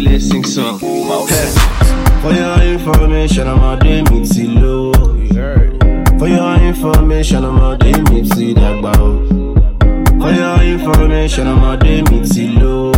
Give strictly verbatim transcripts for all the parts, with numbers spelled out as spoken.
lip sync song. For your information, I'm a day mixy low. For your information, I'm a day mixy that bow. For your information, I'm a day mixy low.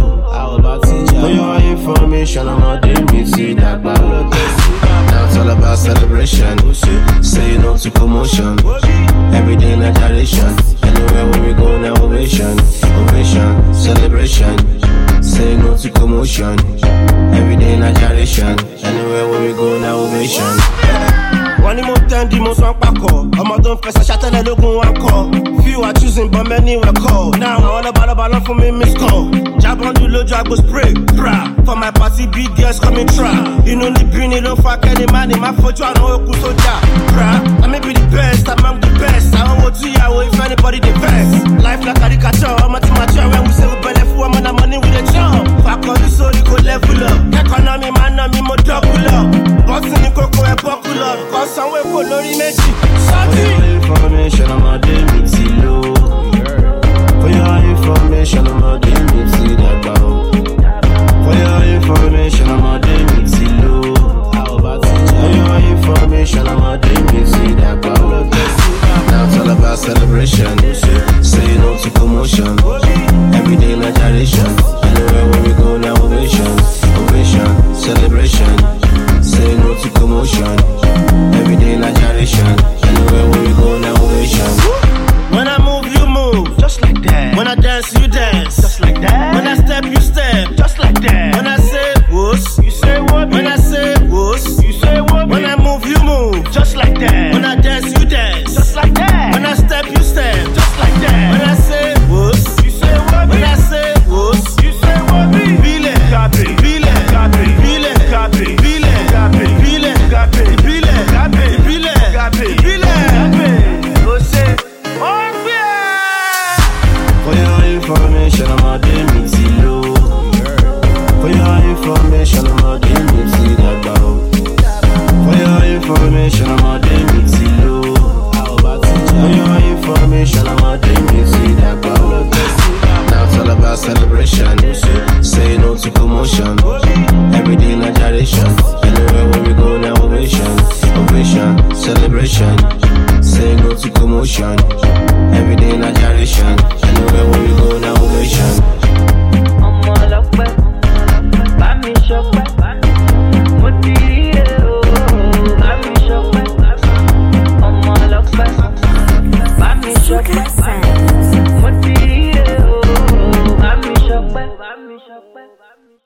For your information, I'm a day mixy that bow. Now it's all about celebration. Say no to commotion. Every day in a generation. Anywhere where we go, now ovation. Ovation, celebration. Say no to commotion. Every day in a generation. Anywhere where we go, now ovation. One more time, the most one pack up. I'm a don't press a shot and I don't go one call. Few are choosing, but many were called. Now I want a ball ball for me, miss call. Jab on the low, drag go spray. Bra. For my party, big girls coming try. You know the green, you don't fuck any man in my photo. I know who so ja. Bra. I may be the best, I'm the best. I don't want to you if anybody the best. Life like a caricature, I'm a mature. When we say we better for I'm on the money with a job. Fuck all the soul, you go level up. Economy, man, I'm in my double up. Bossing in cocoa and popular. Somewhere for Lori Messi. For your information, I'm a day mixy low. For your information, I'm a day mixy that bow. For your information, I'm a day mixy low. For your information, I'm a day mixy that bow. Now it's all about celebration. Say no to commotion. Every day in a generation. Anywhere where we go now ovation. Ovation, celebration. Say no to commotion. Every day in a generation. Anywhere where we go now ovation. When I move, you move. Just like that. When I dance, you dance. Just like that. When I step, you step. Just like that. When I say whoosh, you say what? When I say whoosh, you say what? When I move, you move. Just like that. When I dance, you dance. Just like that. When I step, you step. Just like that. When I say whoosh, you say what? When I say whoosh, you say what? Feel it, copy. Feel it, copy. Feel it, copy. Feel it, copy. Feel it, copy. Feel it, copy. Feel it, copy. Feel it, copy. Go say, oh yeah. For your information, I'm a day mixy low. For your information, I'm a day mixy that bow. For your information, I'm a day mixy low. For your information, I'm a day mixy that bow. Now it's all about celebration. Say no to commotion. Every day in a generation. Anywhere where we go now ovation. Ovation, celebration. Say no to commotion. Every day in a generation. Anywhere where we go now ovation. I'm all up, I'm all up, buy me shop.